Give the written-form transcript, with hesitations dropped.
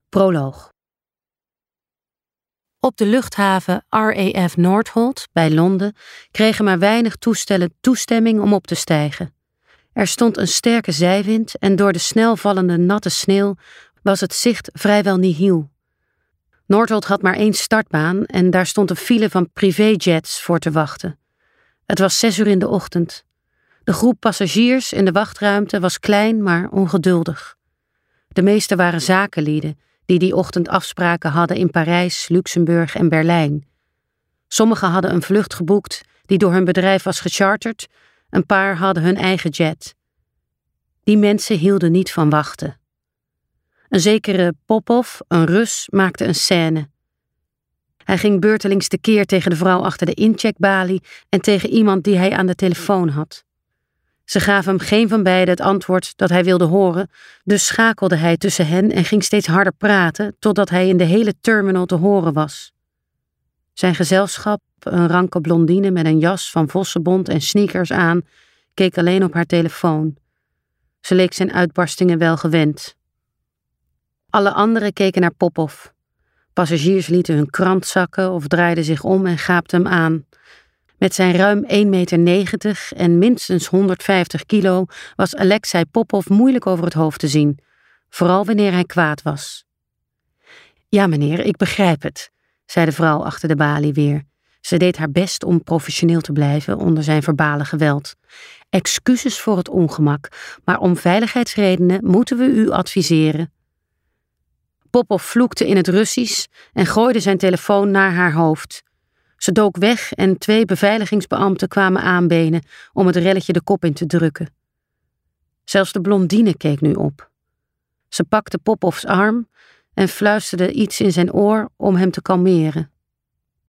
Proloog. Op de luchthaven RAF Northolt bij Londen kregen maar weinig toestellen toestemming om op te stijgen. Er stond een sterke zijwind en door de snel vallende natte sneeuw was het zicht vrijwel nihil. Northolt had maar 1 startbaan en daar stond een file van privéjets voor te wachten. Het was 6 uur in de ochtend. De groep passagiers in de wachtruimte was klein, maar ongeduldig. De meeste waren zakenlieden die ochtend afspraken hadden in Parijs, Luxemburg en Berlijn. Sommigen hadden een vlucht geboekt die door hun bedrijf was gecharterd, een paar hadden hun eigen jet. Die mensen hielden niet van wachten. Een zekere Popov, een Rus, maakte een scène. Hij ging beurtelings tekeer tegen de vrouw achter de incheckbalie en tegen iemand die hij aan de telefoon had. Ze gaven hem geen van beiden het antwoord dat hij wilde horen, dus schakelde hij tussen hen en ging steeds harder praten, totdat hij in de hele terminal te horen was. Zijn gezelschap, een ranke blondine met een jas van vossenbont en sneakers aan, keek alleen op haar telefoon. Ze leek zijn uitbarstingen wel gewend. Alle anderen keken naar Popov. Passagiers lieten hun krant zakken of draaiden zich om en gaapten hem aan. Met zijn ruim 1,90 meter en minstens 150 kilo was Alexei Popov moeilijk over het hoofd te zien, vooral wanneer hij kwaad was. Ja, meneer, ik begrijp het, zei de vrouw achter de balie weer. Ze deed haar best om professioneel te blijven onder zijn verbale geweld. Excuses voor het ongemak, maar om veiligheidsredenen moeten we u adviseren. Popov vloekte in het Russisch en gooide zijn telefoon naar haar hoofd. Ze dook weg en 2 beveiligingsbeambten kwamen aanbenen om het relletje de kop in te drukken. Zelfs de blondine keek nu op. Ze pakte Popovs arm en fluisterde iets in zijn oor om hem te kalmeren.